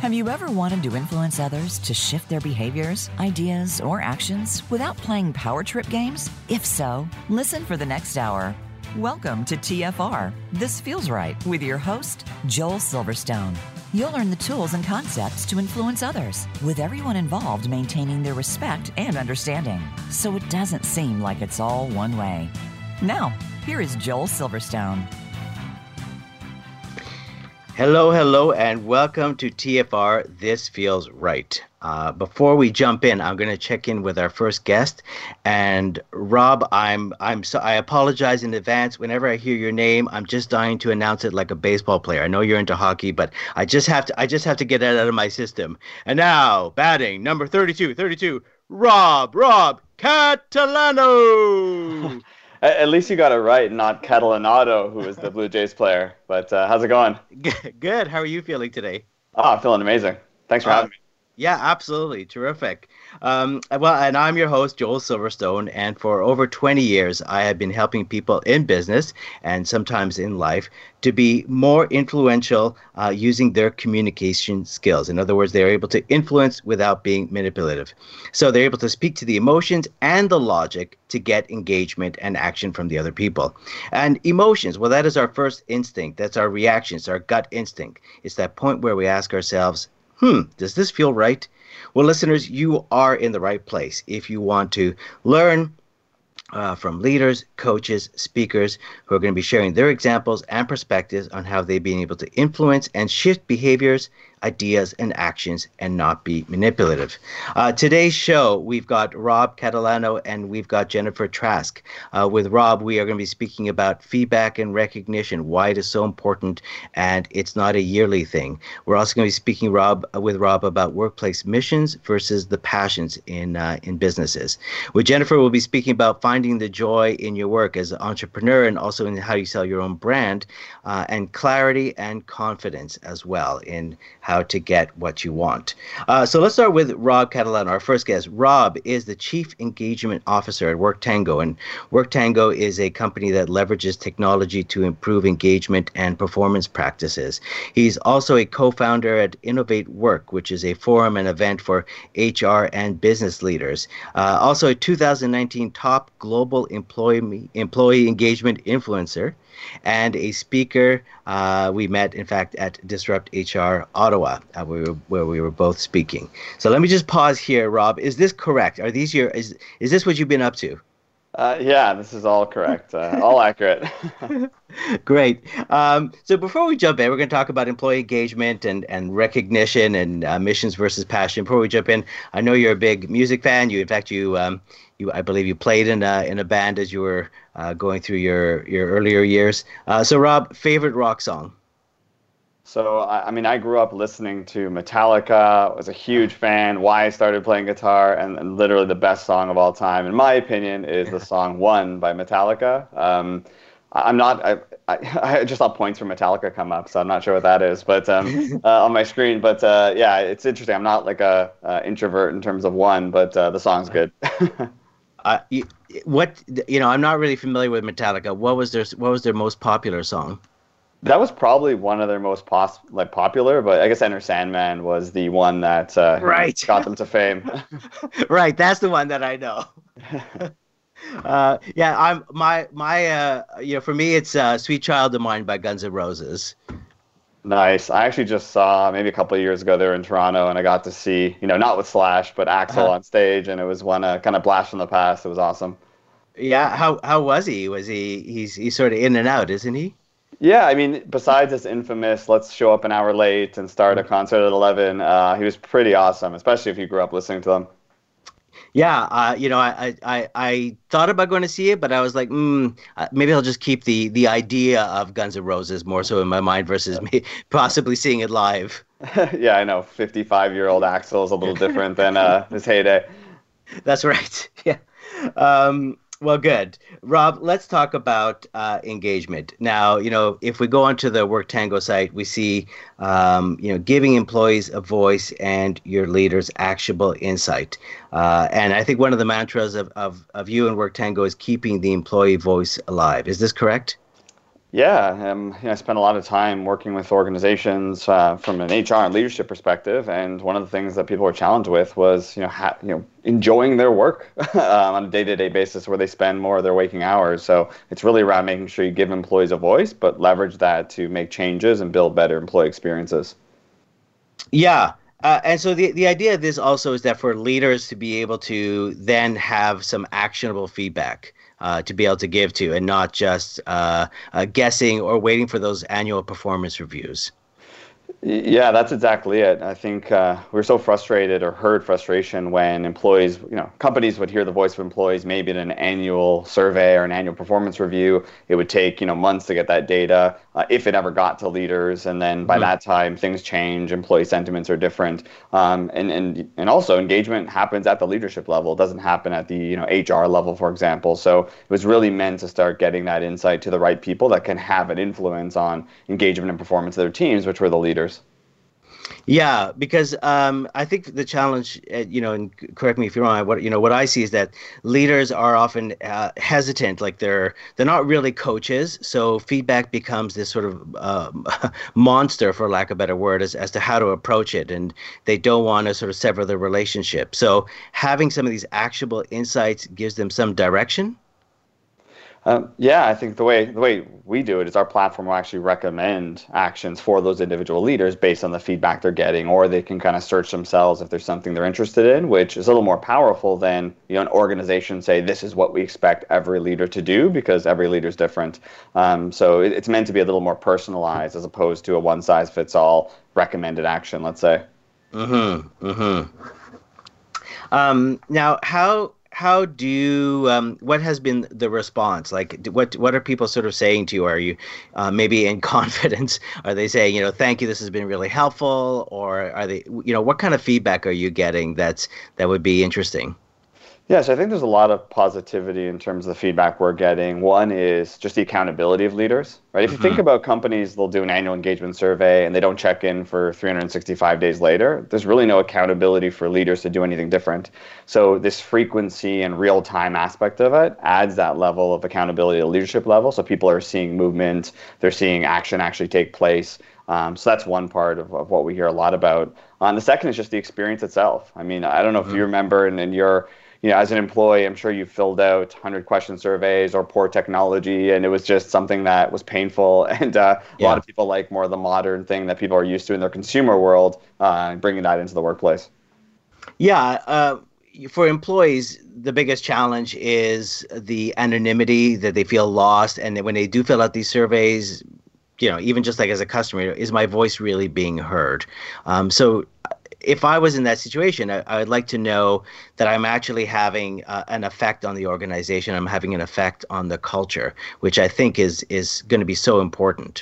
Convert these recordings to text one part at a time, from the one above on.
Have you ever wanted to influence others to shift their behaviors, ideas, or actions without playing power trip games? If so, listen for the next hour. Welcome to TFR, This Feels Right, with your host, Joel Silverstone. You'll learn the tools and concepts to influence others, with everyone involved maintaining their respect and understanding, so it doesn't seem like it's all one way. Now, here is Joel Silverstone. Hello, and welcome to TFR, This Feels Right. Before we jump in, I'm going to check in with our first guest. And Rob, I apologize in advance. Whenever I hear your name, I'm just dying to announce it like a baseball player. I know you're into hockey, but I just have to get it out of my system. And now, batting number 32, Rob Catalano. At least you got it right, not Catalanado, who is the Blue Jays player. But how's it going? Good. How are you feeling today? Oh, I'm feeling amazing. Thanks for having me. Yeah, absolutely. Terrific. And I'm your host, Joel Silverstone, and for over 20 years, I have been helping people in business and sometimes in life to be more influential using their communication skills. In other words, they're able to influence without being manipulative. So they're able to speak to the emotions and the logic to get engagement and action from the other people. And emotions, well, that is our first instinct. That's our reactions, our gut instinct. It's that point where we ask ourselves, does this feel right? Well, listeners, you are in the right place if you want to learn from leaders, coaches, speakers who are going to be sharing their examples and perspectives on how they've been able to influence and shift behaviors, ideas, and actions and not be manipulative. Today's show, we've got Rob Catalano and we've got Jennifer Trask. With Rob, we are going to be speaking about feedback and recognition, why it is so important, and it's not a yearly thing. We're also going to be speaking with Rob about workplace missions versus the passions in businesses. With Jennifer, we'll be speaking about finding the joy in your work as an entrepreneur and also in how you sell your own brand, and clarity and confidence as well in how to get what you want. So let's start with Rob Catalano, our first guest. Rob is the Chief Engagement Officer at WorkTango, and WorkTango is a company that leverages technology to improve engagement and performance practices. He's also a co-founder at Innovate Work, which is a forum and event for HR and business leaders. Also a 2019 top global employee engagement influencer, and a speaker we met, in fact, at Disrupt HR Ottawa, where we were both speaking. So let me just pause here, Rob. Is this correct? Are these is this what you've been up to? Yeah, this is all correct. All accurate. Great. So before we jump in, we're going to talk about employee engagement and recognition and missions versus passion. Before we jump in, I know you're a big music fan. I believe you played in a band as you were going through your earlier years. So Rob, favorite rock song? So, I grew up listening to Metallica, was a huge fan, why I started playing guitar, and literally the best song of all time, in my opinion, is the song One by Metallica. I just saw points for Metallica come up, so I'm not sure what that is, but on my screen. But yeah, it's interesting. I'm not like a introvert in terms of One, but the song's good. I'm not really familiar with Metallica. What was their most popular song? That was probably one of their most popular, but I guess Enter Sandman was the one that got them to fame. Right, that's the one that I know. For me, it's Sweet Child of Mine by Guns N' Roses. Nice. I actually just saw, maybe a couple of years ago, they were in Toronto, and I got to see, not with Slash, but Axl on stage, and it was one kind of blast from the past. It was awesome. Yeah, how was he? He's sort of in and out, isn't he? Yeah, besides this infamous "let's show up an hour late and start a concert at 11," he was pretty awesome, especially if you grew up listening to them. Yeah, I thought about going to see it, but I was like, maybe I'll just keep the idea of Guns N' Roses more so in my mind versus me possibly seeing it live. Yeah, I know. 55-year-old Axl is a little different than his heyday. That's right. Yeah. Well, good. Rob, let's talk about engagement. Now, if we go onto the WorkTango site, we see, giving employees a voice and your leaders actionable insight. And I think one of the mantras of you and WorkTango is keeping the employee voice alive. Is this correct? Yeah, I spent a lot of time working with organizations from an HR and leadership perspective, and one of the things that people were challenged with was, enjoying their work on a day-to-day basis, where they spend more of their waking hours. So it's really around making sure you give employees a voice, but leverage that to make changes and build better employee experiences. Yeah. And so the idea of this also is that for leaders to be able to then have some actionable feedback to be able to give to, and not just guessing or waiting for those annual performance reviews. Yeah, that's exactly it. I think we're so frustrated, or heard frustration, when employees, companies would hear the voice of employees maybe in an annual survey or an annual performance review. It would take, months to get that data, if it ever got to leaders. And then by that time, things change, employee sentiments are different. And also engagement happens at the leadership level. It doesn't happen at the, HR level, for example. So it was really meant to start getting that insight to the right people that can have an influence on engagement and performance of their teams, which were the leaders. Yeah, because I think the challenge, and correct me if you're wrong, what I see is that leaders are often hesitant, like they're not really coaches. So feedback becomes this sort of monster, for lack of a better word, as to how to approach it, and they don't want to sort of sever the relationship. So having some of these actionable insights gives them some direction. I think the way we do it is our platform will actually recommend actions for those individual leaders based on the feedback they're getting, or they can kind of search themselves if there's something they're interested in, which is a little more powerful than an organization say this is what we expect every leader to do, because every leader is different. So it's meant to be a little more personalized as opposed to a one size fits all recommended action, let's say. Now, how do you, what has been the response? Like, what are people sort of saying to you? Are you maybe in confidence? Are they saying, thank you, this has been really helpful? Or are they, what kind of feedback are you getting that would be interesting? Yes, I think there's a lot of positivity in terms of the feedback we're getting. One is just the accountability of leaders, right? If you think about companies, they'll do an annual engagement survey and they don't check in for 365 days later. There's really no accountability for leaders to do anything different. So this frequency and real-time aspect of it adds that level of accountability at leadership level. So people are seeing movement, they're seeing action actually take place. So that's one part of what we hear a lot about. The second is just the experience itself. I mean, I don't know if you remember, and you're, as an employee, I'm sure you filled out 100-question surveys or poor technology, and it was just something that was painful. And a lot of people like more of the modern thing that people are used to in their consumer world, bringing that into the workplace. Yeah. For employees, the biggest challenge is the anonymity, that they feel lost. And when they do fill out these surveys, even just like as a customer, is my voice really being heard? So if I was in that situation, I would like to know that I'm actually having an effect on the organization. I'm having an effect on the culture, which I think is going to be so important.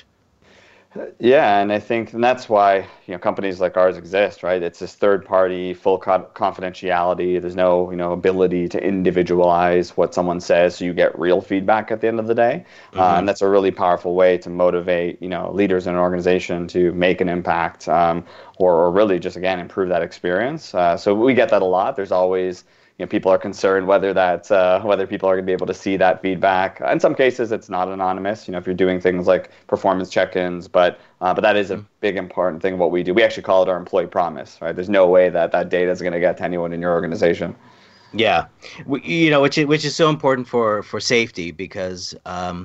Yeah, and I think that's why companies like ours exist, right? It's this third-party, full confidentiality. There's no ability to individualize what someone says, so you get real feedback at the end of the day. And that's a really powerful way to motivate leaders in an organization to make an impact, or really just again improve that experience. So we get that a lot. There's always people are concerned whether people are going to be able to see that feedback. In some cases, it's not anonymous. If you're doing things like performance check-ins, but that is a big important thing of what we do. We actually call it our employee promise, right? There's no way that data is going to get to anyone in your organization. Yeah, which is so important for safety, because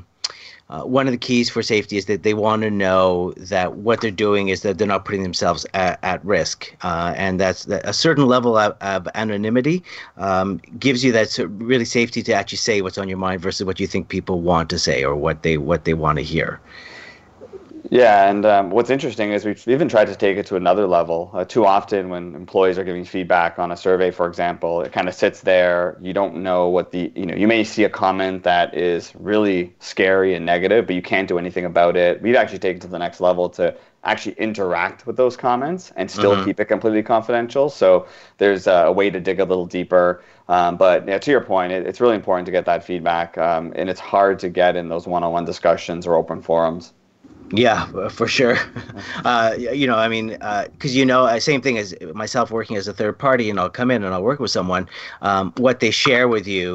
one of the keys for safety is that they want to know that what they're doing is that they're not putting themselves at risk. And that's a certain level of anonymity gives you that really safety to actually say what's on your mind versus what you think people want to say or what they want to hear. Yeah, and what's interesting is we've even tried to take it to another level. Too often when employees are giving feedback on a survey, for example, it kind of sits there. You don't know what you may see a comment that is really scary and negative, but you can't do anything about it. We've actually taken it to the next level to actually interact with those comments and still keep it completely confidential. So there's a way to dig a little deeper. But to your point, it's really important to get that feedback, and it's hard to get in those one-on-one discussions or open forums. Yeah, for sure. Because, same thing as myself working as a third party, and I'll come in and I'll work with someone. What they share with you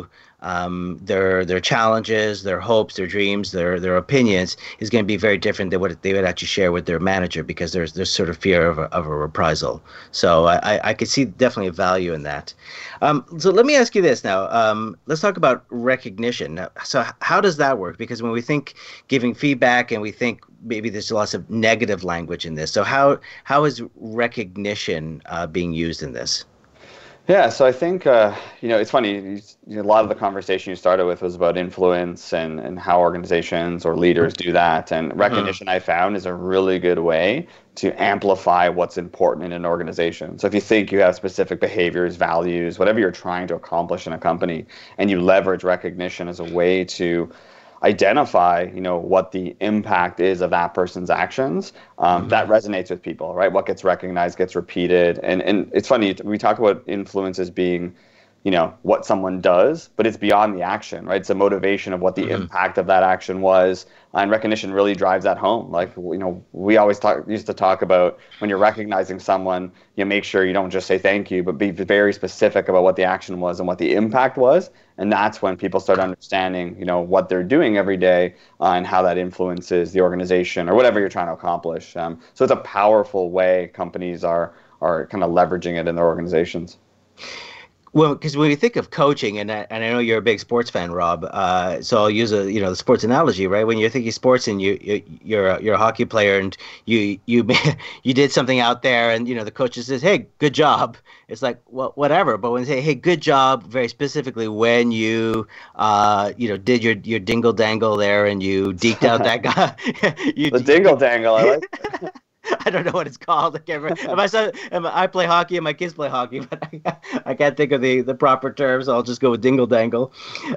their challenges, their hopes, their dreams, their opinions is going to be very different than what they would actually share with their manager, because there's sort of fear of a reprisal. So I could see definitely a value in that. So let me ask you this now. Let's talk about recognition. Now, so how does that work? Because when we think giving feedback and we think maybe there's lots of negative language in this. So how is recognition being used in this? Yeah, so I think, it's funny, a lot of the conversation you started with was about influence and how organizations or leaders do that. And recognition, I found, is a really good way to amplify what's important in an organization. So if you think you have specific behaviors, values, whatever you're trying to accomplish in a company, and you leverage recognition as a way to identify, what the impact is of that person's actions, that resonates with people, right? What gets recognized gets repeated. And it's funny, we talk about influence as being, what someone does, but it's beyond the action, right? It's a motivation of what the impact of that action was. And recognition really drives that home. Like, we always used to talk about when you're recognizing someone, you make sure you don't just say thank you, but be very specific about what the action was and what the impact was. And that's when people start understanding, what they're doing every day and how that influences the organization or whatever you're trying to accomplish. So it's a powerful way companies are kind of leveraging it in their organizations. Well, because when you think of coaching, and I know you're a big sports fan, Rob, so I'll use the sports analogy, right? When you're thinking sports and you're a hockey player and you did something out there, and the coach says, "Hey, good job." It's like, well, whatever. But when they say, "Hey, good job," very specifically, when you did your dingle dangle there and you deked out that guy, the dingle dangle, I like that. I don't know what it's called. I can't remember. I play hockey and my kids play hockey, but I can't think of the proper terms. So I'll just go with dingle dangle.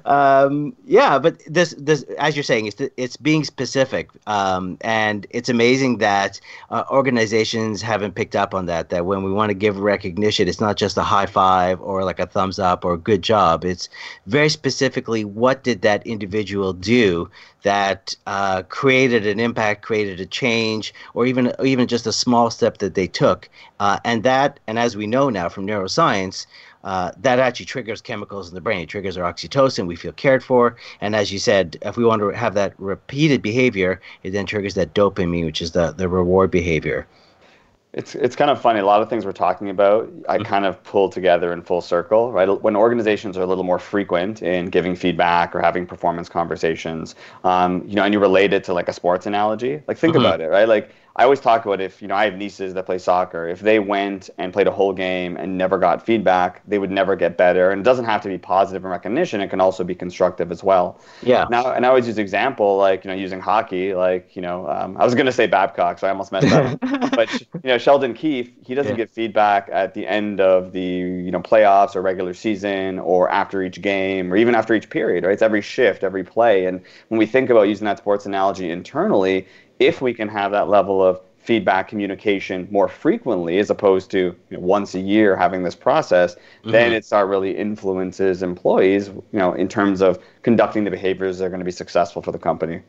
But this as you're saying, it's being specific, and it's amazing that organizations haven't picked up on that. That when we want to give recognition, it's not just a high five or like a thumbs up or good job. It's very specifically, what did that individual do that created an impact, created a change, or even just a small step that they took, and as we know now from neuroscience, that actually triggers chemicals in the brain. It triggers our oxytocin. We feel cared for, and as you said, if we want to have that repeated behavior, it then triggers that dopamine, which is the reward behavior. It's kind of funny. A lot of things we're talking about, I kind of pull together in full circle, right? When organizations are a little more frequent in giving feedback or having performance conversations, and you relate it to like a sports analogy, like think about it, right? Like I always talk about, if I have nieces that play soccer, if they went and played a whole game and never got feedback, they would never get better. And it doesn't have to be positive in recognition; it can also be constructive as well. Yeah. Now, and I always use example like using hockey, like I was going to say Babcock, so I almost messed up. But Sheldon Keefe, he doesn't get feedback at the end of the playoffs or regular season or after each game or even after each period, right? It's every shift, every play. And when we think about using that sports analogy internally, if we can have that level of feedback communication more frequently, as opposed to once a year having this process, then it really influences employees, in terms of conducting the behaviors that are going to be successful for the company.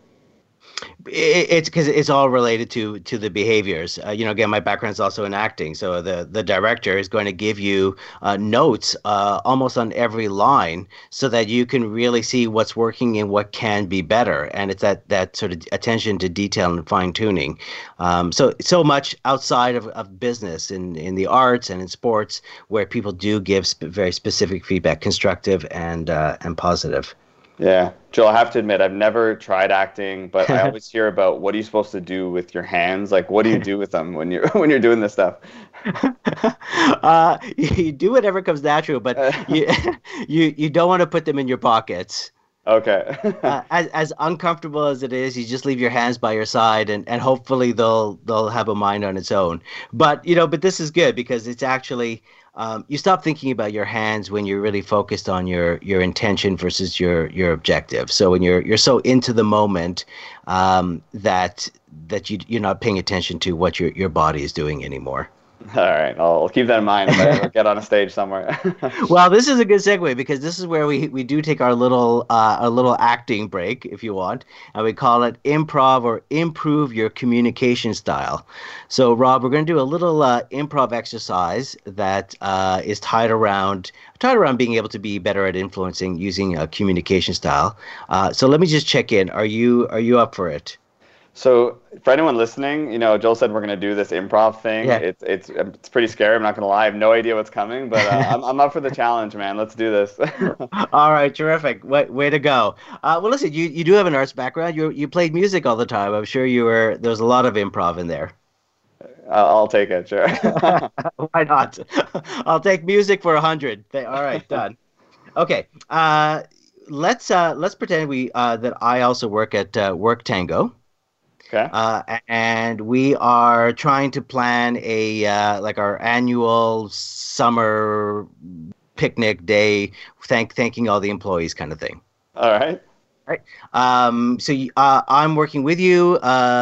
It's because it's all related to the behaviors. Again, my background is also in acting, so the director is going to give you notes almost on every line, so that you can really see what's working and what can be better. And it's that sort of attention to detail and fine tuning. So much outside of business, in the arts and in sports, where people do give very specific feedback, constructive and positive. Yeah, Joel, I have to admit, I've never tried acting, but I always hear about, what are you supposed to do with your hands? Like, what do you do with them when you're doing this stuff? You do whatever comes natural, but you don't want to put them in your pockets. Okay. As uncomfortable as it is, you just leave your hands by your side, and hopefully they'll have a mind on its own. But this is good, because it's actually. You stop thinking about your hands when you're really focused on your intention versus your objective. So when you're so into the moment that you're not paying attention to what your body is doing anymore. All right, I'll keep that in mind if I ever get on a stage somewhere. Well, this is a good segue because this is where we do take our little acting break, if you want, and we call it improv or improve your communication style. So, Rob, we're going to do a little improv exercise that is tied around being able to be better at influencing using a communication style. So, let me just check in. Are you up for it? So for anyone listening, Joel said we're going to do this improv thing. Yeah. It's pretty scary. I'm not going to lie. I have no idea what's coming, but I'm up for the challenge, man. Let's do this. All right, terrific. Way to go. Well, listen, you do have an arts background. You played music all the time. I'm sure there's a lot of improv in there. I'll take it, sure. Why not? I'll take music for 100. All right, done. Okay. Let's pretend that I also work at Work Tango. Okay. And we are trying to plan like our annual summer picnic day, thanking all the employees kind of thing. All right. Right. I'm working with you.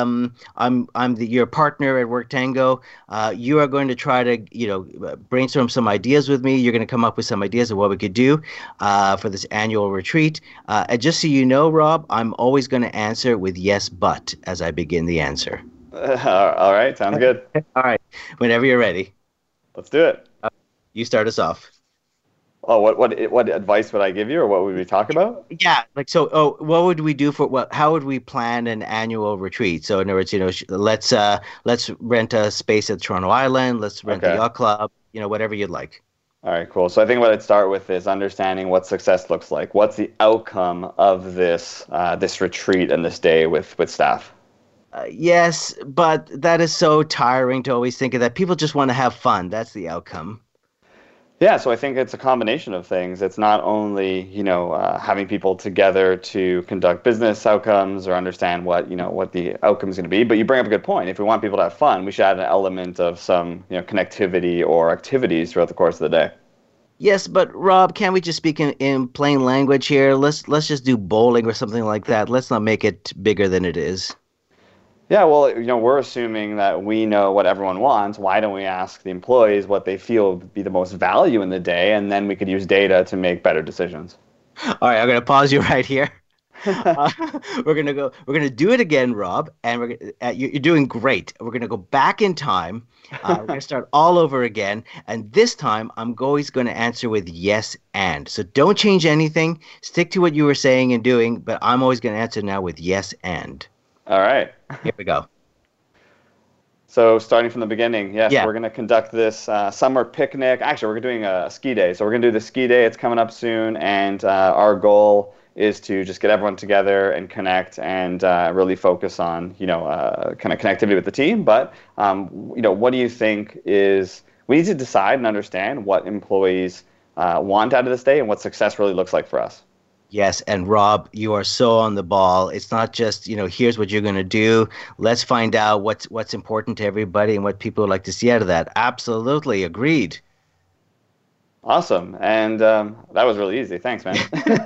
Your partner at Work Tango. You are going to try to brainstorm some ideas with me. You're going to come up with some ideas of what we could do for this annual retreat. And just so you know, Rob, I'm always going to answer with yes, but as I begin the answer. All right. Sounds good. All right. Whenever you're ready. Let's do it. You start us off. Oh, what advice would I give you, or what would we talk about? Yeah, what would we do how would we plan an annual retreat? So in other words, let's rent a space at Toronto Island, let's rent a yacht club, whatever you'd like. All right, cool. So I think what I'd start with is understanding what success looks like. What's the outcome of this retreat and this day with staff? Yes, but that is so tiring to always think of that. People just want to have fun. That's the outcome. Yeah, so I think it's a combination of things. It's not only, having people together to conduct business outcomes or understand what the outcome is going to be, but you bring up a good point. If we want people to have fun, we should add an element of some, connectivity or activities throughout the course of the day. Yes, but Rob, can't we just speak in plain language here? Let's just do bowling or something like that. Let's not make it bigger than it is. Yeah, well, we're assuming that we know what everyone wants. Why don't we ask the employees what they feel would be the most value in the day, and then we could use data to make better decisions. All right, I'm going to pause you right here. We're going to do it again, Rob, and you're doing great. We're going to go back in time. We're going to start all over again, and this time I'm always going to answer with yes and. So don't change anything. Stick to what you were saying and doing, but I'm always going to answer now with yes and. All right. Here we go. So starting from the beginning, yes, Yeah. We're going to conduct this summer picnic. Actually, we're doing a ski day. So we're going to do the ski day. It's coming up soon. And our goal is to just get everyone together and connect and really focus on, kind of connectivity with the team. But, what do you think we need to decide and understand what employees want out of this day and what success really looks like for us. Yes, and Rob, you are so on the ball. It's not just, here's what you're going to do. Let's find out what's important to everybody and what people would like to see out of that. Absolutely, agreed. Awesome, and that was really easy. Thanks, man.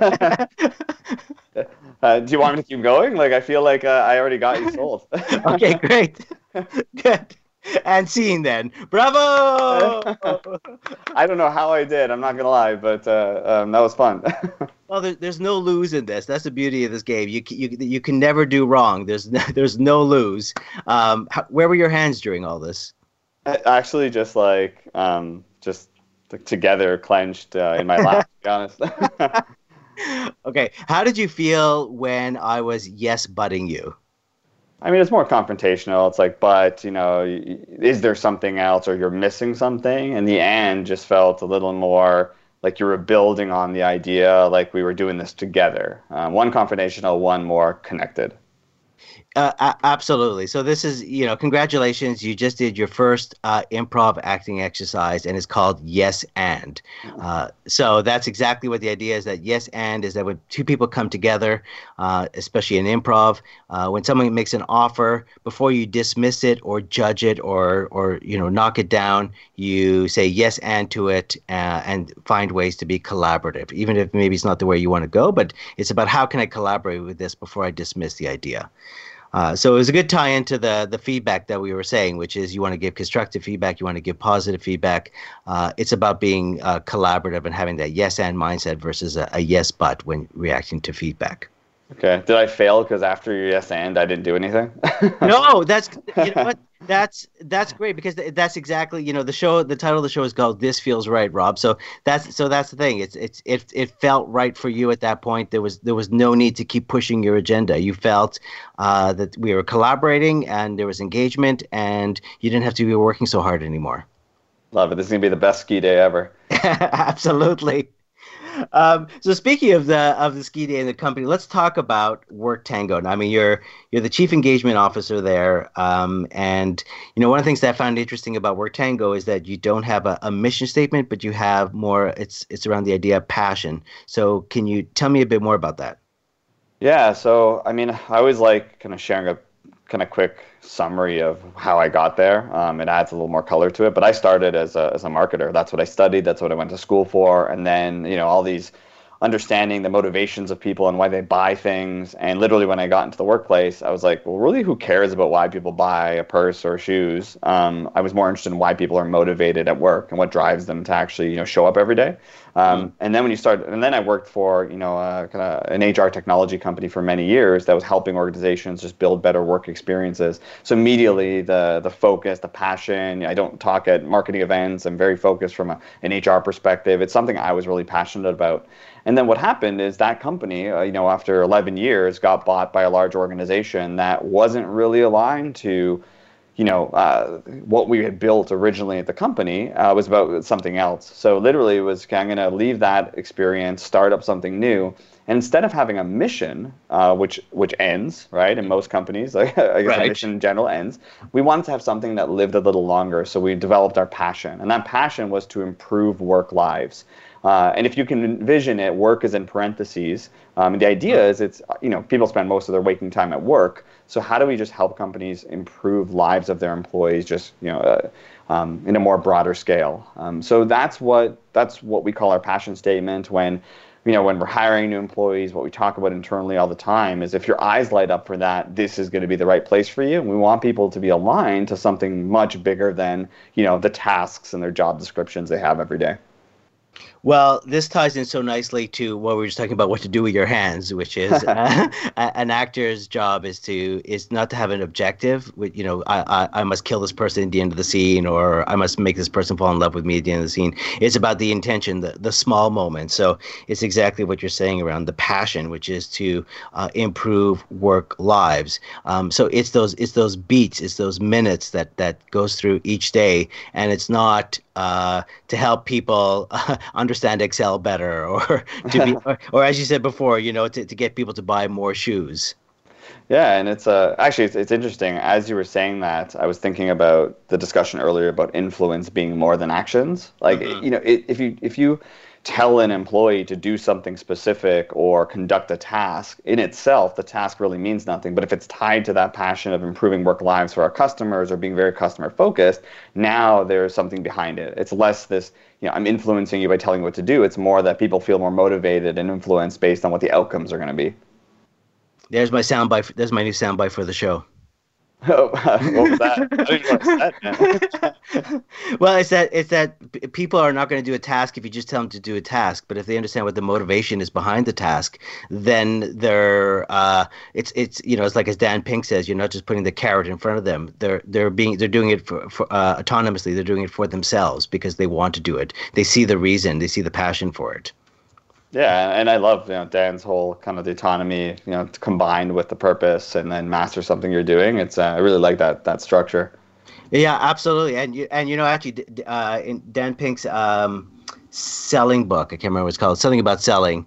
Do you want me to keep going? I feel like I already got you sold. Okay, great. Good. And scene then. Bravo! I don't know how I did. I'm not going to lie, but that was fun. Well, there's no lose in this. That's the beauty of this game. You can never do wrong. There's no lose. Where were your hands during all this? Actually, just together, clenched in my lap, to be honest. Okay. How did you feel when I was yes-butting you? I mean, it's more confrontational. It's like, but, is there something else or you're missing something? And the and just felt a little more like you were building on the idea, like we were doing this together. One confrontational, one more connected. Absolutely. So this is, congratulations. You just did your first improv acting exercise, and it's called Yes and. So that's exactly what the idea is. That yes and is that when two people come together, especially in improv, when someone makes an offer, before you dismiss it or judge it or knock it down, you say yes and to it and find ways to be collaborative, even if maybe it's not the way you want to go. But it's about how can I collaborate with this before I dismiss the idea. So it was a good tie into the feedback that we were saying, which is you want to give constructive feedback, you want to give positive feedback. It's about being collaborative and having that yes and mindset versus a yes but when reacting to feedback. Okay. Did I fail because after your yes and I didn't do anything? No, that's you know what that's great because that's exactly the title of the show is called This Feels Right, Rob. So that's the thing. It felt right for you at that point. There was no need to keep pushing your agenda. You felt that we were collaborating and there was engagement and you didn't have to be working so hard anymore. Love it. This is gonna be the best ski day ever. Absolutely. So speaking of the ski day and the company, let's talk about WorkTango. I mean, you're the chief engagement officer there, and one of the things that I found interesting about WorkTango is that you don't have a mission statement, but you have more. It's around the idea of passion. So can you tell me a bit more about that? Yeah. So I mean, I always like kind of sharing a kind of quick summary of how I got there. It adds a little more color to it. But I started as a marketer. That's what I studied. That's what I went to school for. And then, all these understanding the motivations of people and why they buy things. And literally when I got into the workplace, I was like, well, really, who cares about why people buy a purse or shoes? I was more interested in why people are motivated at work and what drives them to actually, show up every day. And then I worked for, kind of an HR technology company for many years that was helping organizations just build better work experiences. So immediately the focus, the passion, I don't talk at marketing events. I'm very focused from an HR perspective. It's something I was really passionate about. And then what happened is that company, after 11 years, got bought by a large organization that wasn't really aligned to, what we had built originally at the company was about something else. So literally it was, okay, I'm going to leave that experience, start up something new. And instead of having a mission, which ends, right, in most companies, I guess right. A mission in general ends, we wanted to have something that lived a little longer. So we developed our passion. And that passion was to improve work lives. And if you can envision it, work is in parentheses. And the idea is people spend most of their waking time at work. So how do we just help companies improve lives of their employees just, in a more broader scale? So that's what we call our passion statement when we're hiring new employees. What we talk about internally all the time is if your eyes light up for that, this is going to be the right place for you. And we want people to be aligned to something much bigger than, the tasks and their job descriptions they have every day. Well, this ties in so nicely to what we were just talking about, what to do with your hands, which is an actor's job is not to have an objective. I must kill this person at the end of the scene, or I must make this person fall in love with me at the end of the scene. It's about the intention, the small moments. So it's exactly what you're saying around the passion, which is to improve work lives. So it's those beats, it's those minutes that goes through each day, and it's not to help people understand Excel better, or to be, or as you said before, to get people to buy more shoes. Yeah, and it's actually it's interesting. As you were saying that, I was thinking about the discussion earlier about influence being more than actions. Like if you tell an employee to do something specific or conduct a task, in itself, the task really means nothing. But if it's tied to that passion of improving work lives for our customers or being very customer focused, now there's something behind it. It's less this, I'm influencing you by telling you what to do. It's more that people feel more motivated and influenced based on what the outcomes are going to be. There's my soundbite. There's my new soundbite for the show. Oh, what was that? I didn't know that. Well, it's that people are not going to do a task if you just tell them to do a task. But if they understand what the motivation is behind the task, then they're it's like as Dan Pink says, you're not just putting the carrot in front of them. They're doing it for autonomously. They're doing it for themselves because they want to do it. They see the reason. They see the passion for it. Yeah, and I love Dan's whole kind of the autonomy, combined with the purpose, and then master something you're doing. It's I really like that structure. Yeah, absolutely, and actually, in Dan Pink's selling book, I can't remember what it's called, something about selling,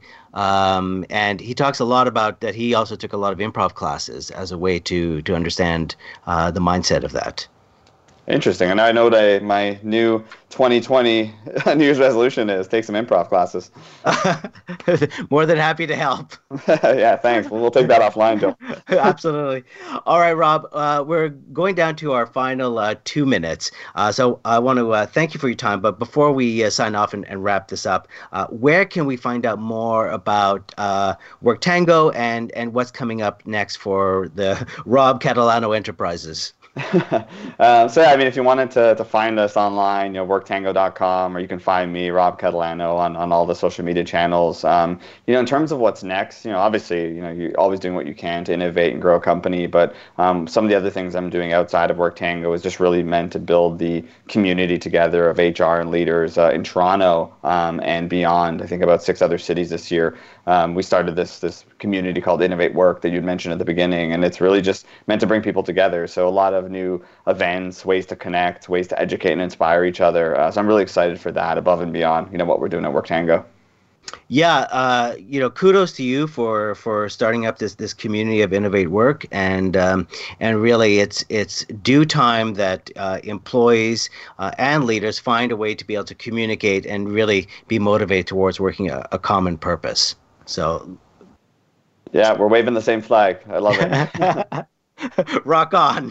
and he talks a lot about that. He also took a lot of improv classes as a way to understand the mindset of that. Interesting. And I know that my new 2020 New Year's resolution is take some improv classes. More than happy to help. Yeah, thanks. We'll take that offline, Joe. Absolutely. All right, Rob, we're going down to our final 2 minutes. So I want to thank you for your time. But before we sign off and wrap this up, where can we find out more about WorkTango and what's coming up next for the Rob Catalano Enterprises? So yeah, I mean, if you wanted to find us online, worktango.com, or you can find me, Rob Catalano, on all the social media channels. In terms of what's next, obviously, you're always doing what you can to innovate and grow a company, but some of the other things I'm doing outside of WorkTango is just really meant to build the community together of HR and leaders in Toronto and beyond. I think about 6 other cities this year. We started this community called Innovate Work that you'd mentioned at the beginning, and it's really just meant to bring people together. So a lot of new events, ways to connect, ways to educate and inspire each other. So I'm really excited for that, above and beyond, what we're doing at WorkTango. Yeah, kudos to you for starting up this community of Innovate Work, and really it's due time that employees and leaders find a way to be able to communicate and really be motivated towards working a common purpose. So, yeah, we're waving the same flag. I love it. Rock on.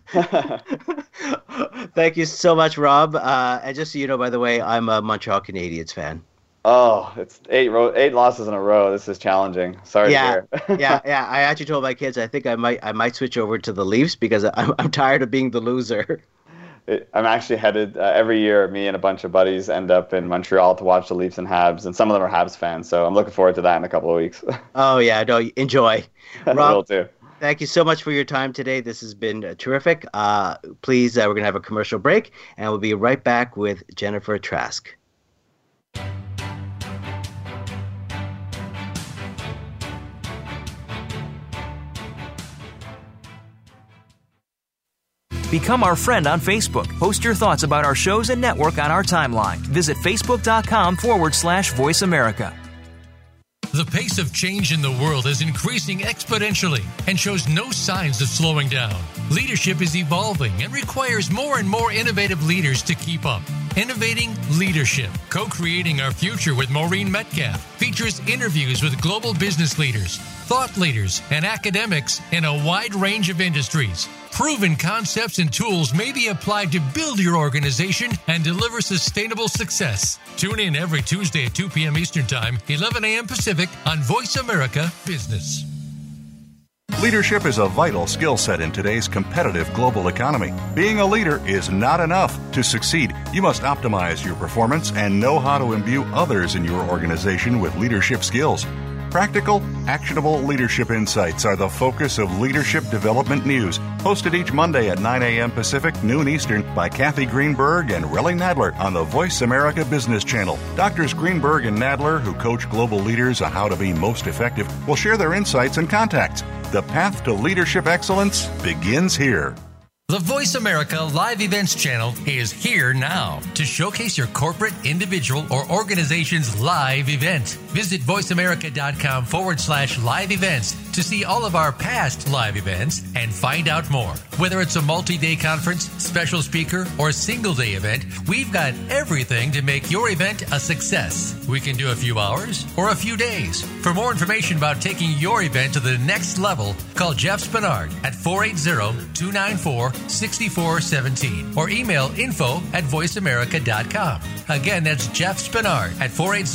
Thank you so much, Rob. And just so you know, by the way, I'm a Montreal Canadiens fan. Oh, it's 8 losses in a row. This is challenging. Sorry to hear. yeah. I actually told my kids I think I might switch over to the Leafs because I'm tired of being the loser. I'm actually headed every year. Me and a bunch of buddies end up in Montreal to watch the Leafs and Habs, and some of them are Habs fans. So I'm looking forward to that in a couple of weeks. Oh yeah, no, enjoy. Rob, will too. Thank you so much for your time today. This has been terrific. Please, we're going to have a commercial break, and we'll be right back with Jennifer Trask. Become our friend on Facebook. Post your thoughts about our shows and network on our timeline. Visit facebook.com/Voice America. The pace of change in the world is increasing exponentially and shows no signs of slowing down. Leadership is evolving and requires more and more innovative leaders to keep up. Innovating Leadership, co-creating our future with Maureen Metcalf, features interviews with global business leaders, thought leaders, and academics in a wide range of industries. Proven concepts and tools may be applied to build your organization and deliver sustainable success. Tune in every Tuesday at 2 p.m. Eastern Time, 11 a.m. Pacific on Voice America Business. Leadership is a vital skill set in today's competitive global economy. Being a leader is not enough. To succeed, you must optimize your performance and know how to imbue others in your organization with leadership skills. Practical, actionable leadership insights are the focus of Leadership Development News, hosted each Monday at 9 a.m. Pacific, noon Eastern, by Kathy Greenberg and Relly Nadler on the Voice America Business Channel. Doctors Greenberg and Nadler, who coach global leaders on how to be most effective, will share their insights and contacts. The path to leadership excellence begins here. The Voice America Live Events channel is here now to showcase your corporate, individual, or organization's live event. Visit voiceamerica.com/live events to see all of our past live events and find out more. Whether it's a multi-day conference, special speaker, or single-day event, we've got everything to make your event a success. We can do a few hours or a few days. For more information about taking your event to the next level, call Jeff Spinard at 480-294-6417 or email info@voiceamerica.com. Again, that's Jeff Spinard at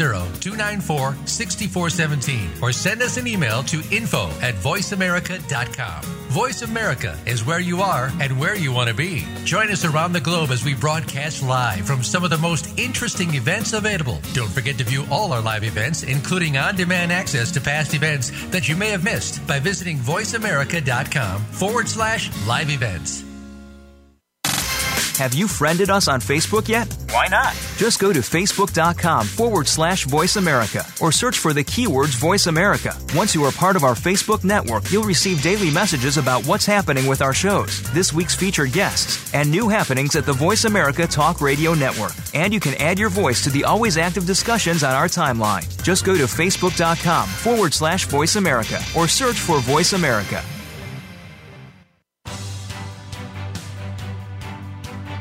480-294-6417 or send us an email to info@voiceamerica.com. Voice America is where you are and where you want to be. Join us around the globe as we broadcast live from some of the most interesting events available. Don't forget to view all our live events, including on-demand access to past events that you may have missed by visiting voiceamerica.com/live events. Have you friended us on Facebook yet? Why not? Just go to facebook.com/Voice America or search for the keywords Voice America. Once you are part of our Facebook network, you'll receive daily messages about what's happening with our shows, this week's featured guests, and new happenings at the Voice America Talk Radio Network. And you can add your voice to the always active discussions on our timeline. Just go to facebook.com/Voice America or search for Voice America.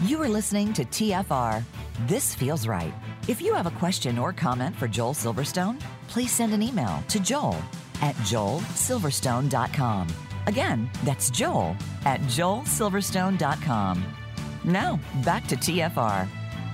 You are listening to TFR. This feels right. If you have a question or comment for Joel Silverstone, please send an email to joel@joelsilverstone.com. Again, that's joel@joelsilverstone.com. Now, back to TFR.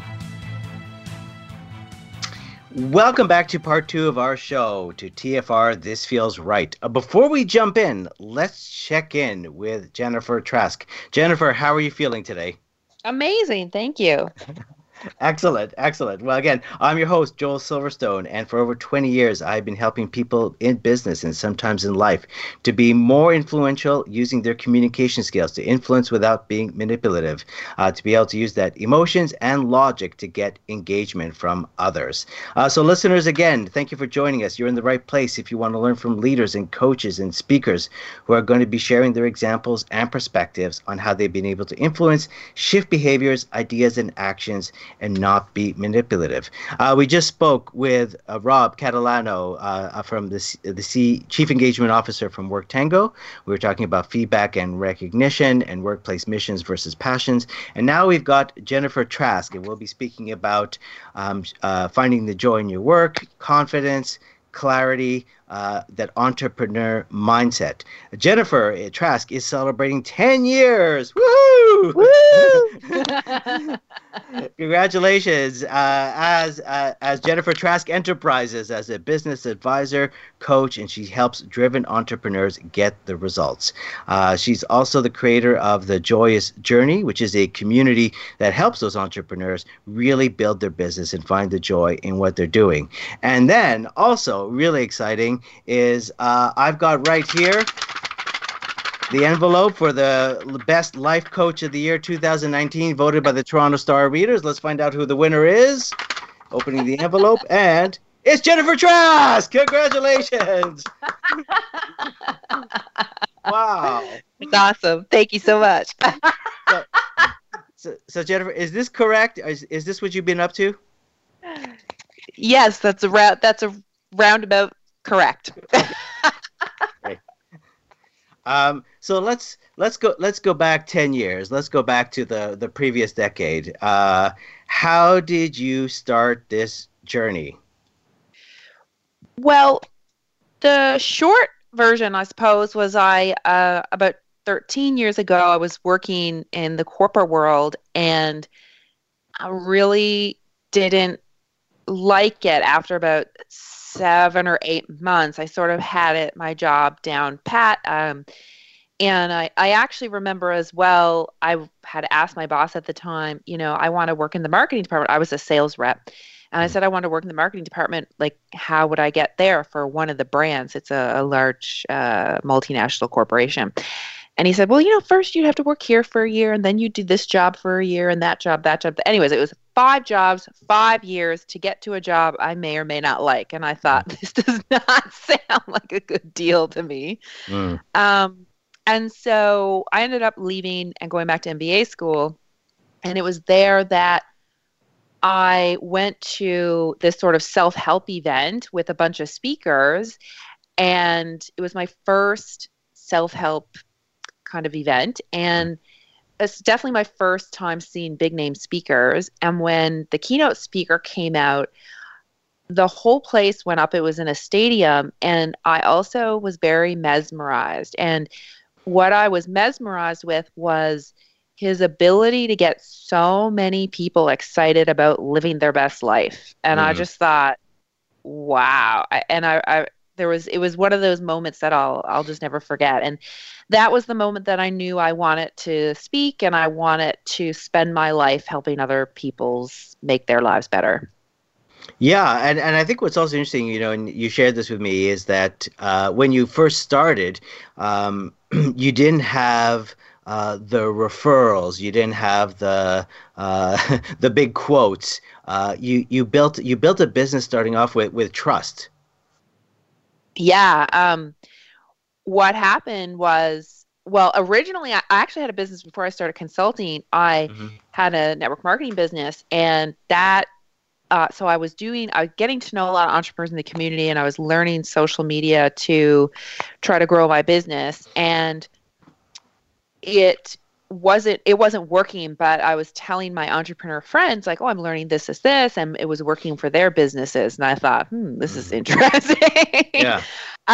Welcome back to part 2 of our show, to TFR This Feels Right. Before we jump in, let's check in with Jennifer Trask. Jennifer, how are you feeling today? Amazing. Thank you. Excellent, excellent. Well, again, I'm your host, Joel Silverstone, and for over 20 years, I've been helping people in business and sometimes in life to be more influential using their communication skills, to influence without being manipulative, to be able to use that emotions and logic to get engagement from others. So listeners, again, thank you for joining us. You're in the right place if you want to learn from leaders and coaches and speakers who are going to be sharing their examples and perspectives on how they've been able to influence, shift behaviors, ideas, and actions, and not be manipulative. We just spoke with Rob Catalano from the Chief Engagement Officer from Worktango. We were talking about feedback and recognition and workplace missions versus passions. And now we've got Jennifer Trask, and we'll be speaking about finding the joy in your work, confidence, clarity, that entrepreneur mindset. Jennifer Trask is celebrating 10 years. Woohoo! Woo! Congratulations. As Jennifer Trask Enterprises as a business advisor, coach, and she helps driven entrepreneurs get the results. She's also the creator of The Joyous Journey, which is a community that helps those entrepreneurs really build their business and find the joy in what they're doing. And then also really exciting is I've got right here the envelope for the Best Life Coach of the Year 2019, voted by the Toronto Star readers. Let's find out who the winner is. Opening the envelope, and it's Jennifer Trask! Congratulations! Wow. It's awesome. Thank you so much. So Jennifer, is this correct? Is this what you've been up to? Yes, that's a roundabout correct. Great. So let's go back 10 years. Let's go back to the previous decade. How did you start this journey? Well, the short version, I suppose, was about 13 years ago, I was working in the corporate world, and I really didn't like it after about 7 or 8 months. I sort of had my job down pat. And I actually remember as well, I had asked my boss at the time, I want to work in the marketing department. I was a sales rep. And I said, I want to work in the marketing department. Like, how would I get there for one of the brands? It's a large multinational corporation. And he said, well, first you have to work here for a year, and then you do this job for a year, and that job. Anyways, it was 5 jobs, 5 years to get to a job I may or may not like. And I thought, this does not sound like a good deal to me. And so I ended up leaving and going back to MBA school. And it was there that I went to this sort of self-help event with a bunch of speakers. And it was my first self-help kind of event. And it's definitely my first time seeing big name speakers. And when the keynote speaker came out, the whole place went up. It was in a stadium. And I also was very mesmerized. And what I was mesmerized with was his ability to get so many people excited about living their best life. And I just thought, wow. It was one of those moments that I'll just never forget. And that was the moment that I knew I wanted to speak, and I wanted to spend my life helping other people make their lives better. Yeah, and I think what's also interesting, and you shared this with me, is that when you first started, you didn't have the referrals, you didn't have the big quotes. You built a business starting off with trust. Yeah. What happened was, well, originally I actually had a business before I started consulting. I had a network marketing business, and that so I was getting to know a lot of entrepreneurs in the community, and I was learning social media to try to grow my business. And it it wasn't working, but I was telling my entrepreneur friends like, oh, I'm learning this, and it was working for their businesses. And I thought, this is interesting. Yeah.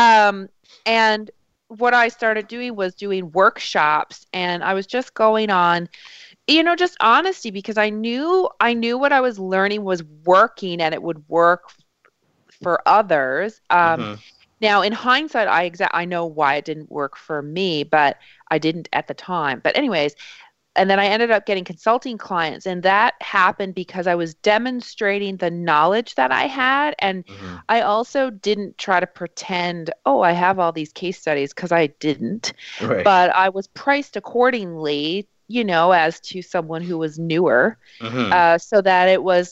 And what I started doing was doing workshops, and I was just going on, just honesty, because I knew what I was learning was working and it would work for others. Now, in hindsight, I know why it didn't work for me, but I didn't at the time. But anyways, and then I ended up getting consulting clients, and that happened because I was demonstrating the knowledge that I had. And I also didn't try to pretend, oh, I have all these case studies, because I didn't. Right. But I was priced accordingly, as to someone who was newer, so that it was,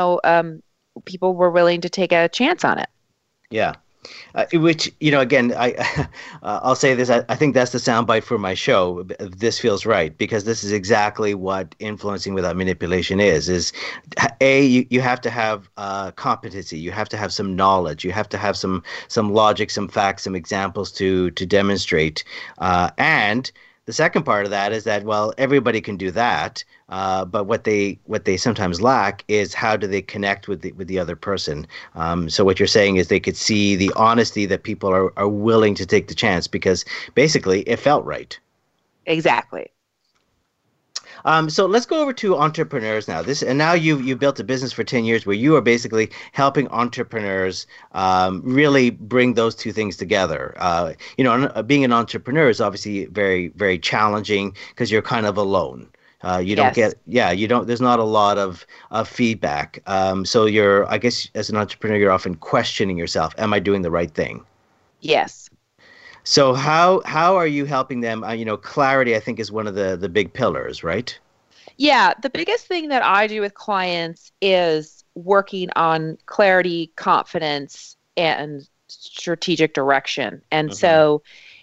people were willing to take a chance on it. Yeah. Which, again, I'll say this. I think that's the soundbite for my show. This feels right, because this is exactly what influencing without manipulation is you have to have competency. You have to have some knowledge. You have to have some logic, some facts, some examples to demonstrate. And the second part of that is that, well, everybody can do that, but what they sometimes lack is how do they connect with the other person. So what you're saying is they could see the honesty that people are willing to take the chance, because basically it felt right. Exactly. So let's go over to entrepreneurs now. Now you've built a business for 10 years where you are basically helping entrepreneurs really bring those two things together. Being an entrepreneur is obviously very, very challenging because you're kind of alone. There's not a lot of feedback. So I guess as an entrepreneur, you're often questioning yourself. Am I doing the right thing? Yes. So how are you helping them? Clarity, I think, is one of the big pillars, right? Yeah, the biggest thing that I do with clients is working on clarity, confidence, and strategic direction. And so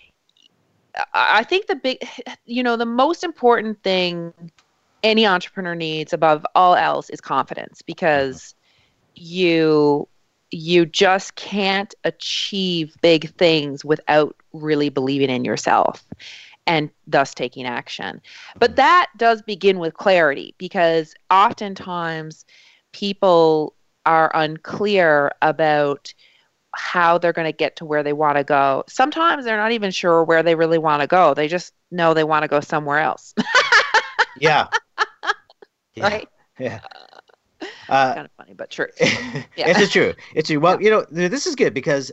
I think the most important thing any entrepreneur needs above all else is confidence, because you just can't achieve big things without really believing in yourself and thus taking action. But that does begin with clarity, because oftentimes people are unclear about how they're going to get to where they want to go. Sometimes they're not even sure where they really want to go. They just know they want to go somewhere else. Yeah. Right? Yeah. Kind of funny, but true. Yeah. It's true. Well, this is good because,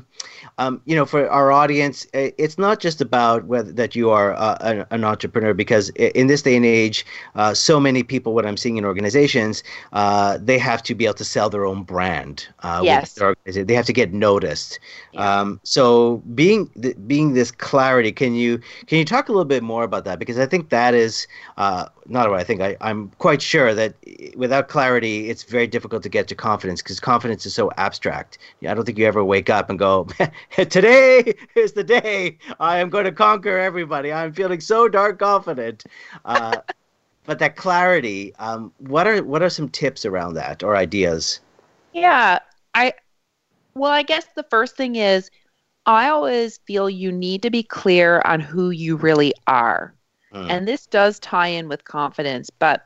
for our audience, it's not just about that you are an entrepreneur, because in this day and age, so many people, what I'm seeing in organizations, they have to be able to sell their own brand. Yes. They have to get noticed. Yeah. So being this clarity, can you talk a little bit more about that? Because I think that is not what I think. I'm quite sure that without clarity, it's very difficult to get to confidence, because confidence is so abstract. I don't think you ever wake up and go, today is the day I am going to conquer everybody. I'm feeling so darn confident. But that clarity, what are some tips around that or ideas? Yeah, I guess the first thing is I always feel you need to be clear on who you really are. And this does tie in with confidence, but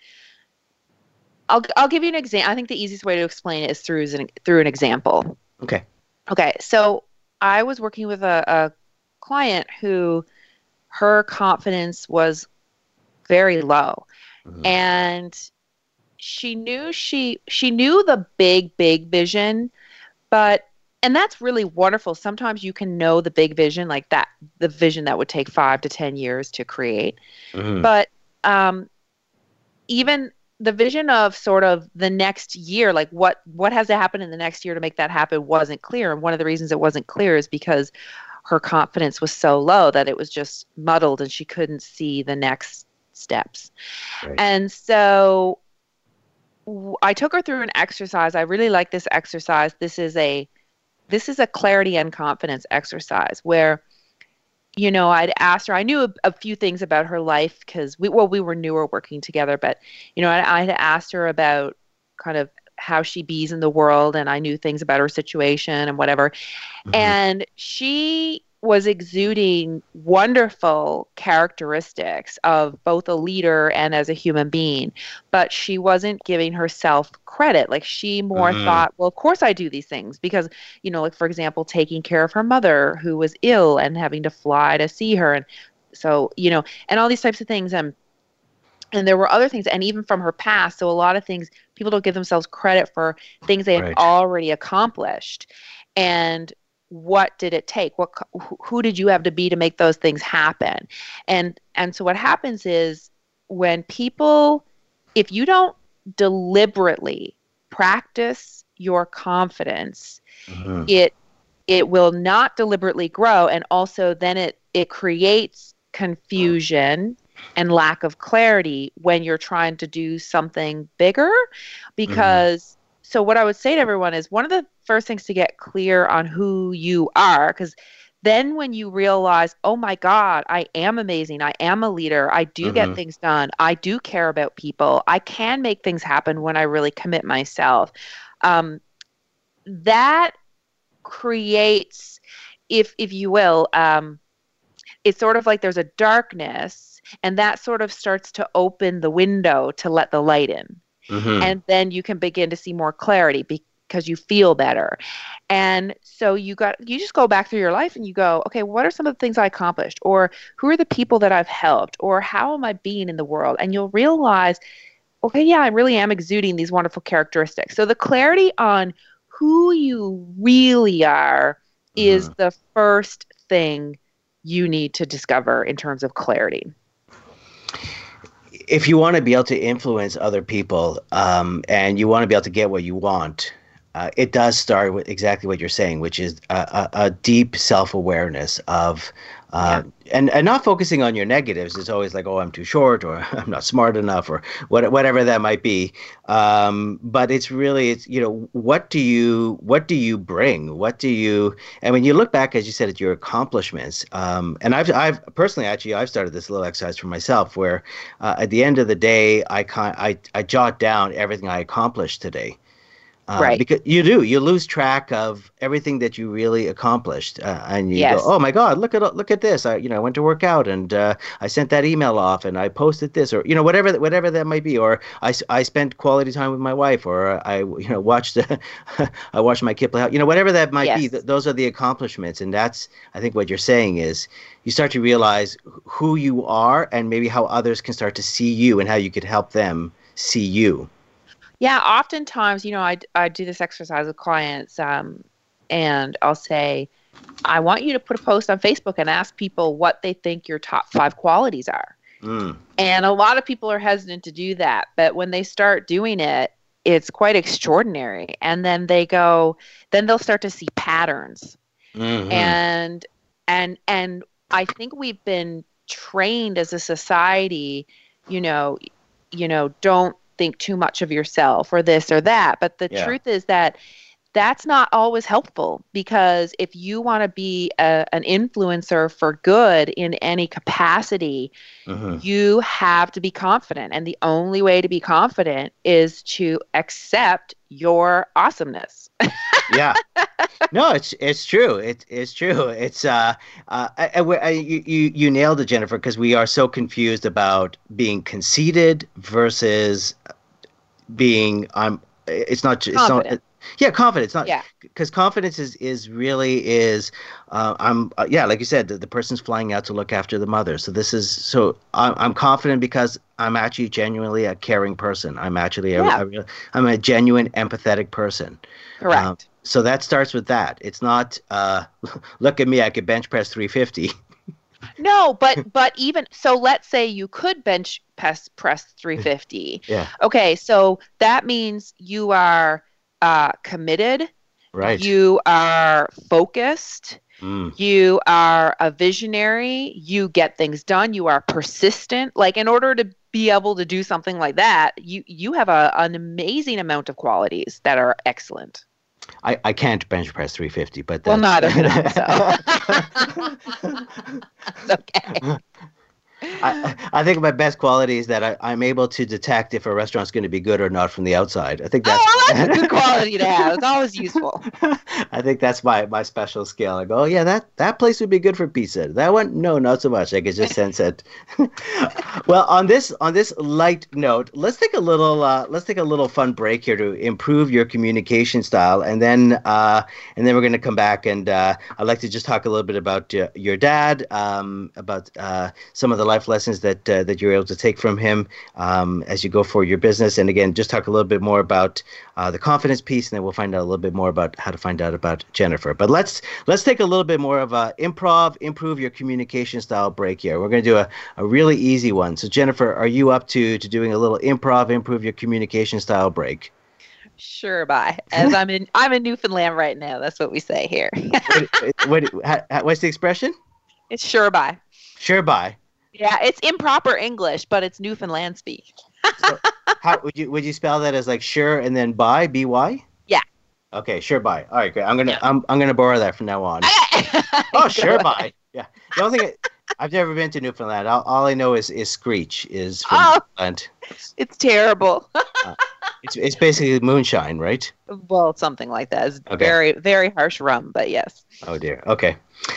I'll give you an example. I think the easiest way to explain it is through an example. Okay. So I was working with a client who her confidence was very low, and she knew the big vision, and that's really wonderful. Sometimes you can know the big vision, like that, the vision that would take 5 to 10 years to create. But even the vision of sort of the next year, like what has to happen in the next year to make that happen, wasn't clear. And one of the reasons it wasn't clear is because her confidence was so low that it was just muddled and she couldn't see the next steps. Right. And so I took her through an exercise. I really like this exercise. This is a clarity and confidence exercise where, I'd asked her, I knew a few things about her life because we were newer working together, but, I had asked her about kind of how she bees in the world, and I knew things about her situation and whatever. And she was exuding wonderful characteristics of both a leader and as a human being, but she wasn't giving herself credit. Like she more thought, well, of course I do these things because, like for example, taking care of her mother who was ill and having to fly to see her. And so, and all these types of things. And there were other things, and even from her past. So a lot of things, people don't give themselves credit for things they have already accomplished. And what did it take? Who did you have to be to make those things happen? And so what happens is when people, if you don't deliberately practice your confidence, it will not deliberately grow. And also then it creates confusion and lack of clarity when you're trying to do something bigger. Because so what I would say to everyone is one of the first things to get clear on who you are, because then when you realize, oh my God, I am amazing. I am a leader. I do get things done. I do care about people. I can make things happen when I really commit myself. That creates, if you will, it's sort of like there's a darkness, and that sort of starts to open the window to let the light in. And then you can begin to see more clarity because you feel better. And so you just go back through your life and you go, okay, what are some of the things I accomplished? Or who are the people that I've helped? Or how am I being in the world? And you'll realize, okay, yeah, I really am exuding these wonderful characteristics. So the clarity on who you really are is the first thing you need to discover in terms of clarity. If you want to be able to influence other people and you want to be able to get what you want, it does start with exactly what you're saying, which is a deep self-awareness of and not focusing on your negatives. It's always like, oh, I'm too short, or I'm not smart enough, or whatever that might be. But it's what do you bring? And when you look back, as you said, at your accomplishments, and I've personally, actually, I've started this little exercise for myself where at the end of the day, I jot down everything I accomplished today. Because you lose track of everything that you really accomplished, and you go, oh my God, look at this. I went to work out, and I sent that email off, and I posted this, or whatever that might be, or I spent quality time with my wife, or I watched I watched my kid play out, whatever that might be. Those are the accomplishments, and that's, I think what you're saying is you start to realize who you are, and maybe how others can start to see you, and how you could help them see you. Yeah, oftentimes, I do this exercise with clients, and I'll say, I want you to put a post on Facebook and ask people what they think your top 5 qualities are. And a lot of people are hesitant to do that, but when they start doing it, it's quite extraordinary. And then they'll start to see patterns. And I think we've been trained as a society, don't think too much of yourself or this or that. But the truth is that that's not always helpful, because if you want to be an influencer for good in any capacity, you have to be confident. And the only way to be confident is to accept your awesomeness. No, it's true. It's true. It's you nailed it, Jennifer, because we are so confused about being conceited versus being it's not confident. Confidence. It's not because confidence is like you said, the person's flying out to look after the mother. So I'm confident because I'm actually genuinely a caring person. I'm actually I'm a genuine empathetic person. Correct. So that starts with that. It's not look at me, I could bench press 350. No, but even so, let's say you could bench press 350. Okay, so that means you are committed. Right. You are focused. You are a visionary. You get things done. You are persistent. Like, in order to be able to do something like that, you have an amazing amount of qualities that are excellent. I can't bench press 350, but neither can I. So. It's okay. I think my best quality is that I'm able to detect if a restaurant's going to be good or not from the outside. I think that's that's a good quality to have. It's always useful. I think that's my special skill. I go, oh yeah, that place would be good for pizza. That one, no, not so much. I could just sense it. Well, on this light note, let's take a little fun break here to improve your communication style, and then we're going to come back, and I'd like to just talk a little bit about your dad, about some of the life lessons that you're able to take from him as you go for your business, and again, just talk a little bit more about the confidence piece, and then we'll find out a little bit more about how to find out about Jennifer. But let's take a little bit more of a improve your communication style break here. We're going to do a really easy one. So Jennifer, are you up to doing a little improve your communication style break? Sure, bye. As I'm in Newfoundland right now. That's what we say here. What's the expression? It's sure bye. Sure bye. Yeah, it's improper English, but it's Newfoundland speak. So how would you spell that as like sure and then bye, B-Y? Yeah. Okay, sure bye. All right, great. I'm gonna borrow that from now on. Oh, sure bye. Yeah. The only thing I've never been to Newfoundland. All I know is Screech is from Newfoundland. It's terrible. It's basically moonshine, right? Well, something like that. It's okay. Very, very harsh rum, but yes. Oh dear. Okay.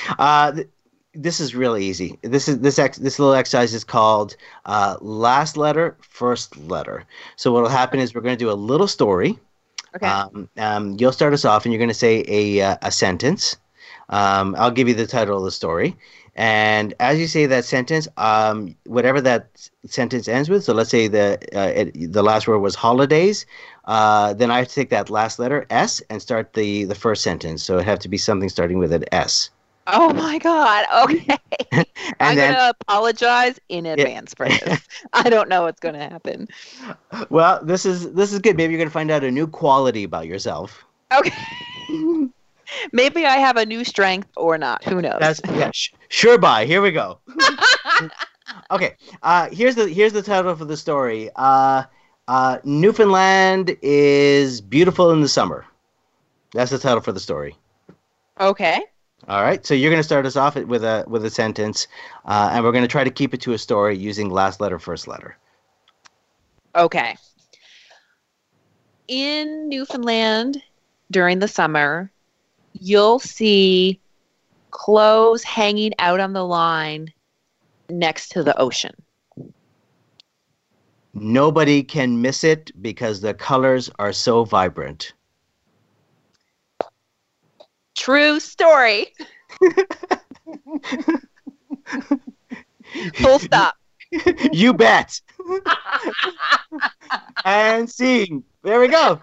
This is really easy. This little exercise is called last letter, first letter. So what will happen is we're going to do a little story. Okay. You'll start us off, and you're going to say a sentence. I'll give you the title of the story. And as you say that sentence, whatever that sentence ends with, so let's say the last word was holidays, then I have to take that last letter, S, and start the first sentence. So it have to be something starting with an S. Oh my God. Okay. I'm going to apologize in advance for this. I don't know what's going to happen. Well, this is good. Maybe you're going to find out a new quality about yourself. Okay. Maybe I have a new strength or not. Who knows? Sure bye. Here we go. Okay. Here's the title for the story. Newfoundland is beautiful in the summer. That's the title for the story. Okay. All right. So you're going to start us off with a sentence, and we're going to try to keep it to a story using last letter, first letter. Okay. In Newfoundland during the summer, you'll see clothes hanging out on the line next to the ocean. Nobody can miss it because the colors are so vibrant. True story. Full stop. You bet. And scene. There we go.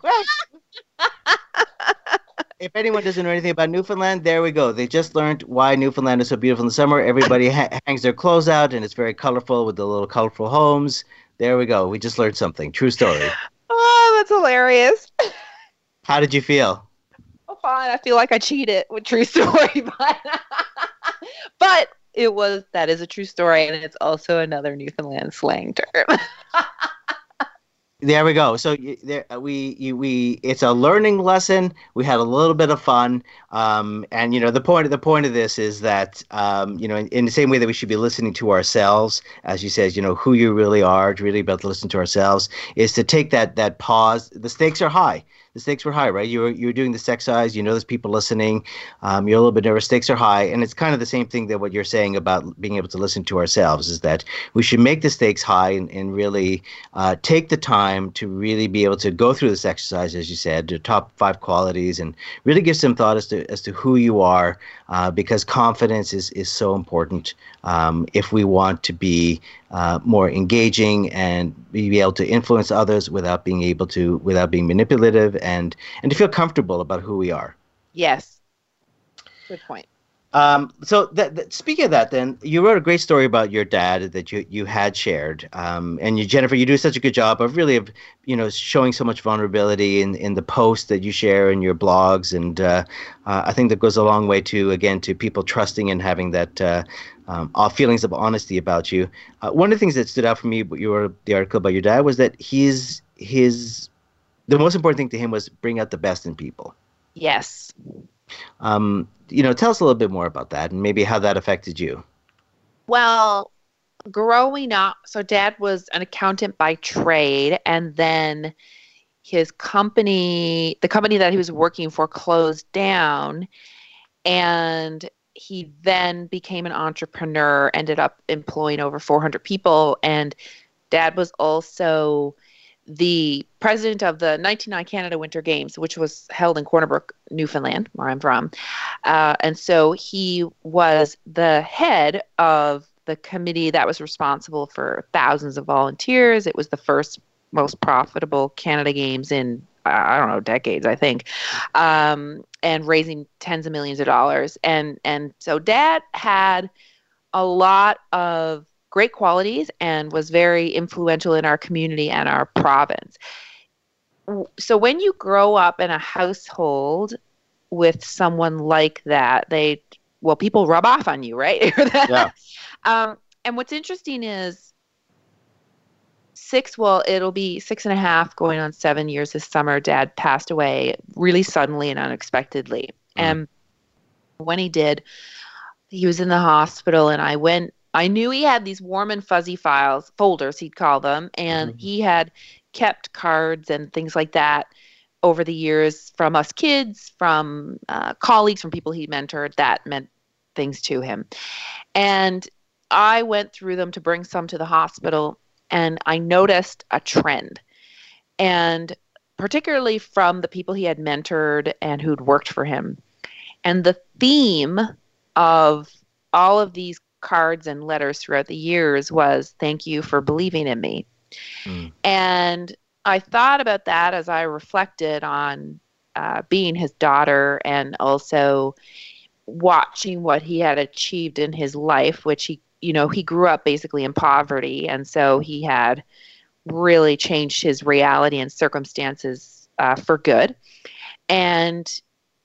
If anyone doesn't know anything about Newfoundland, there we go. They just learned why Newfoundland is so beautiful in the summer. Everybody hangs their clothes out, and it's very colorful with the little colorful homes. There we go. We just learned something. True story. Oh, that's hilarious. How did you feel? Oh, fine. I feel like I cheated with true story, but that is a true story, and it's also another Newfoundland slang term. There we go. So it's a learning lesson. We had a little bit of fun, and the point of this is that in the same way that we should be listening to ourselves, as you said, who you really are, to really be able to listen to ourselves, is to take that pause. The stakes are high. The stakes were high, right? You're doing this exercise. There's people listening. You're a little bit nervous. Stakes are high, and it's kind of the same thing that what you're saying about being able to listen to ourselves is that we should make the stakes high and really take the time to really be able to go through this exercise, as you said, the top 5 qualities, and really give some thought as to who you are, because confidence is so important if we want to be more engaging and be able to influence others without being manipulative and to feel comfortable about who we are. Yes. Good point. So speaking of that, then you wrote a great story about your dad that you had shared, and Jennifer, you do such a good job of really showing so much vulnerability in the posts that you share in your blogs, and I think that goes a long way to people trusting and having that feelings of honesty about you. One of the things that stood out for me, you wrote the article about your dad, was that the most important thing to him was bring out the best in people. Yes. Tell us a little bit more about that and maybe how that affected you. Well, growing up, so Dad was an accountant by trade, and then his company, the company that he was working for, closed down, and he then became an entrepreneur, ended up employing over 400 people, and Dad was also the president of the 1999 Canada Winter Games, which was held in Corner Brook, Newfoundland, where I'm from. And so he was the head of the committee that was responsible for thousands of volunteers. It was the first most profitable Canada Games in, I don't know, decades, I think, and raising tens of millions of dollars. And so Dad had a lot of great qualities and was very influential in our community and our province. So when you grow up in a household with someone like that, people rub off on you, right? Yeah. And what's interesting is it'll be 6.5 going on 7 years this summer. Dad passed away really suddenly and unexpectedly. And when he did, he was in the hospital, and I knew he had these warm and fuzzy folders, he'd call them, and he had kept cards and things like that over the years from us kids, from colleagues, from people he mentored that meant things to him. And I went through them to bring some to the hospital, and I noticed a trend. And particularly from the people he had mentored and who'd worked for him. And the theme of all of these cards and letters throughout the years was, "Thank you for believing in me." And I thought about that as I reflected on being his daughter, and also watching what he had achieved in his life, which he grew up basically in poverty. And so he had really changed his reality and circumstances for good. And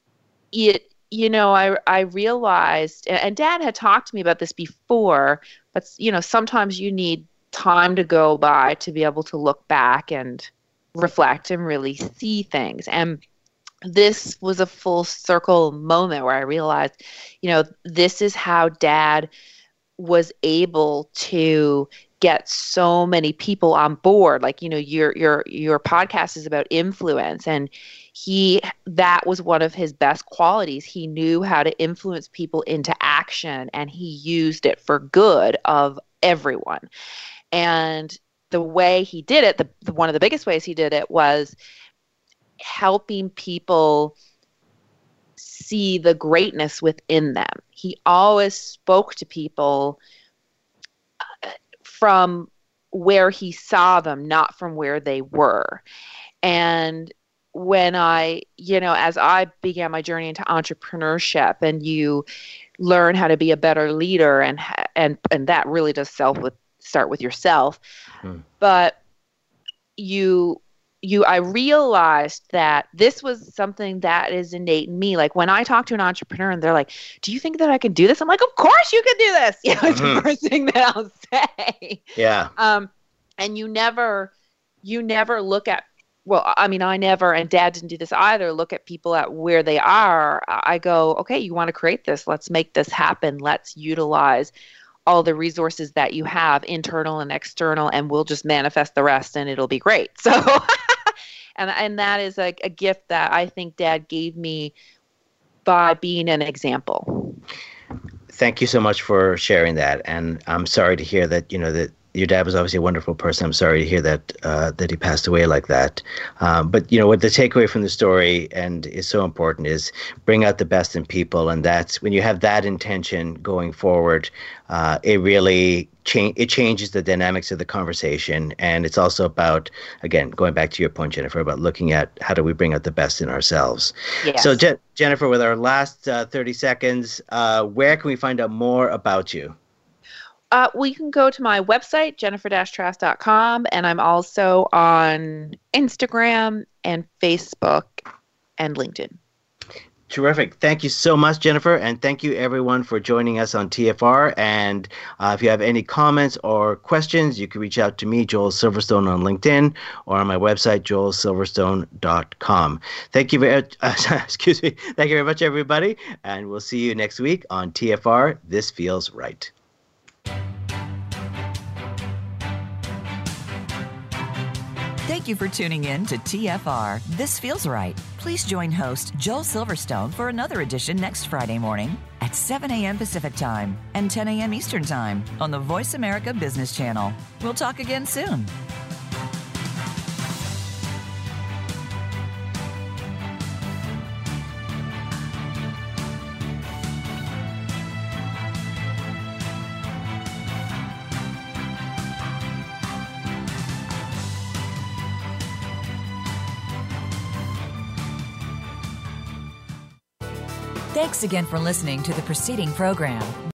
I realized, and Dad had talked to me about this before, but, sometimes you need time to go by to be able to look back and reflect and really see things. And this was a full circle moment where I realized, this is how Dad was able to get so many people on board. Like, your podcast is about influence, and that was one of his best qualities. He knew how to influence people into action, and he used it for good of everyone. And the way he did it, one of the biggest ways he did it, was helping people see the greatness within them. He always spoke to people from where he saw them, not from where they were. And when as I began my journey into entrepreneurship, and you learn how to be a better leader, and that really does start with yourself. But I realized that this was something that is innate in me. Like, when I talk to an entrepreneur and they're like, "Do you think that I can do this?" I'm like, "Of course you can do this." It's the first thing that I'll say. Yeah. And you never look at, I never, and Dad didn't do this either, look at people at where they are. I go, "Okay, you want to create this? Let's make this happen. Let's utilize all the resources that you have, internal and external, and we'll just manifest the rest, and it'll be great." So, and that is a gift that I think Dad gave me by being an example. Thank you so much for sharing that. And I'm sorry to hear that, that your dad was obviously a wonderful person. I'm sorry to hear that that he passed away like that. But what the takeaway from the story, and is so important, is bring out the best in people, and that's when you have that intention going forward. It really changes the dynamics of the conversation, and it's also about, again, going back to your point, Jennifer, about looking at how do we bring out the best in ourselves. Yes. So, Jennifer, with our last 30 seconds, where can we find out more about you? Well, you can go to my website, jennifer-trask.com, and I'm also on Instagram and Facebook and LinkedIn. Terrific. Thank you so much, Jennifer. And thank you, everyone, for joining us on TFR. And if you have any comments or questions, you can reach out to me, Joel Silverstone, on LinkedIn, or on my website, joelsilverstone.com. Thank you Thank you very much, everybody. And we'll see you next week on TFR. This Feels Right. Thank you for tuning in to TFR This Feels Right. Please join host Joel Silverstone for another edition next Friday morning at 7 a.m. Pacific Time and 10 a.m. Eastern Time on the Voice America Business Channel. We'll talk again soon. Thanks again for listening to the preceding program.